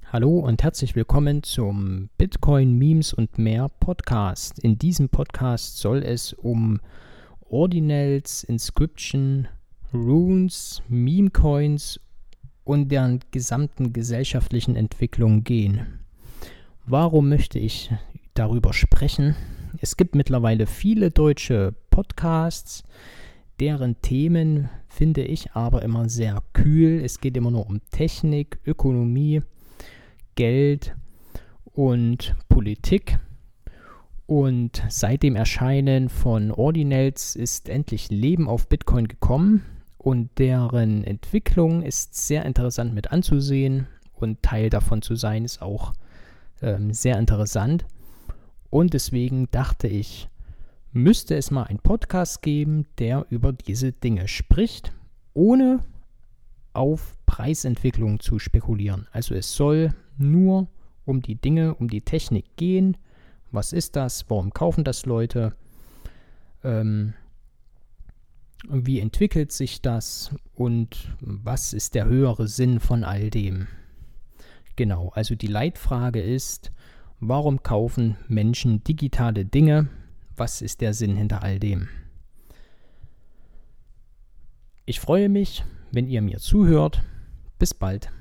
Hallo und herzlich willkommen zum Bitcoin Memes und mehr Podcast. In diesem Podcast soll es um Ordinals, Inscription, Runes, Memecoins und deren gesamten gesellschaftlichen Entwicklung gehen. Warum möchte ich darüber sprechen? Es gibt mittlerweile viele deutsche Podcasts, deren Themen finde ich aber immer sehr kühl. Es geht immer nur um Technik, Ökonomie, Geld und Politik. Und seit dem Erscheinen von Ordinals ist endlich Leben auf Bitcoin gekommen und deren Entwicklung ist sehr interessant mit anzusehen und Teil davon zu sein ist auch sehr interessant. Und deswegen dachte ich, müsste es mal einen Podcast geben, der über diese Dinge spricht, ohne auf Preisentwicklung zu spekulieren. Also es soll nur um die Dinge, um die Technik gehen. Was ist das? Warum kaufen das Leute? Wie entwickelt sich das? Und was ist der höhere Sinn von all dem? Genau, also die Leitfrage ist, warum kaufen Menschen digitale Dinge? Was ist der Sinn hinter all dem? Ich freue mich, wenn ihr mir zuhört. Bis bald.